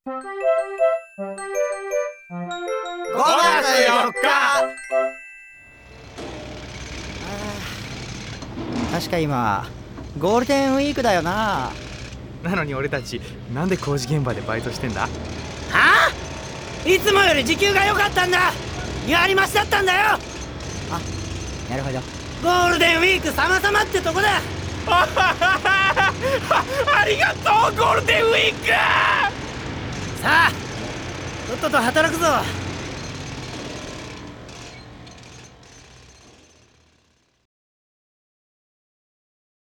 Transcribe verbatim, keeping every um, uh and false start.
ごがつよっか。 確か今ゴールデンウィークだよな。 なのに俺たちなんで工事現場でバイトしてんだ？ はあ？いつもより時給が良かったんだ。やりましだったんだよ。 あ、なるほど。 ゴールデンウィーク様々ってとこだ。 ありがとうゴールデンウィーク。 さあとっとと働くぞ。